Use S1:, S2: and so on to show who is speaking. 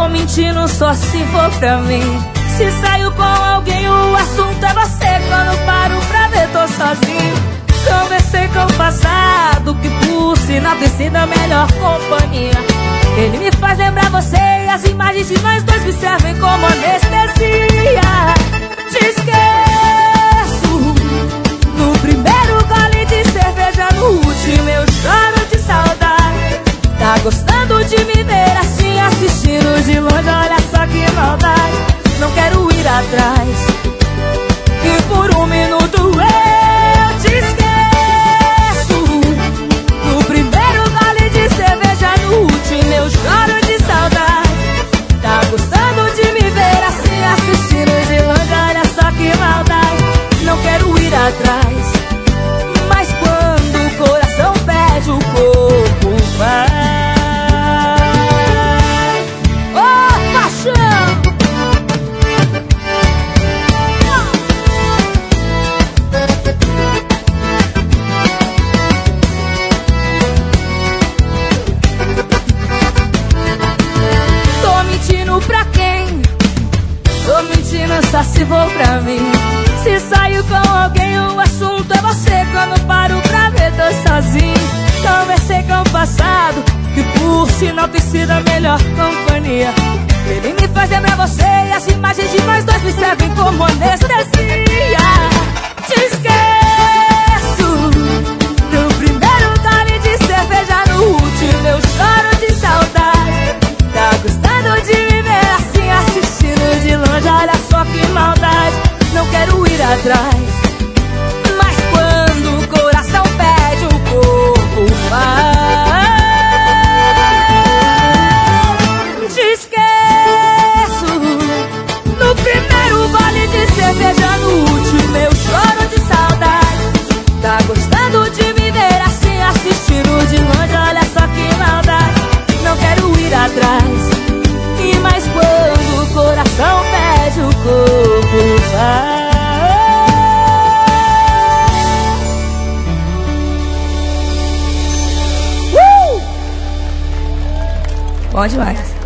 S1: Tô mentindo só se for pra mim. Se saio com alguém, o assunto é você. Quando paro pra ver, tô sozinho. Conversei com o passado, que por sinal tem sido a melhor companhia. Ele me faz lembrar você, e as imagens de nós dois me servem como anestesia. Te esqueço no primeiro gole de cerveja, no último eu choro de saudade. Tá gostando de me ver assim, assistindo de longe, olha só que maldade. Não quero ir atrás, e por um minuto eu te esqueço. No primeiro gole de cerveja, no último eu choro de saudade. Tá gostando de me ver assim, assistindo de longe, olha só que maldade. Não quero ir atrás, mas quando o coração pede, o corpo vai. Oh, paixão! Tô mentindo pra quem? Tô mentindo só se for pra mim. Se saio com alguém, o assunto é você. Quando paro pra ver, tô sozinho. Conversei com o passado, que por sinal tem sido a melhor companhia. Ele me faz lembrar você, e as imagens de nós dois me servem como anestesia. Te esqueço no primeiro gole de cerveja, no último eu choro de saudade. Tá gostando de me ver assim, assistindo de longe, olha só que maldade. Não quero ir atrás, mas quando o coração pede, o corpo faz. Te esqueço no primeiro gole de cerveja, no último eu choro de saudade. Tá gostando de me ver assim, assistindo de longe, olha só que maldade. Não quero ir atrás, e mais quando o coração pede, o corpo vai. Bom demais.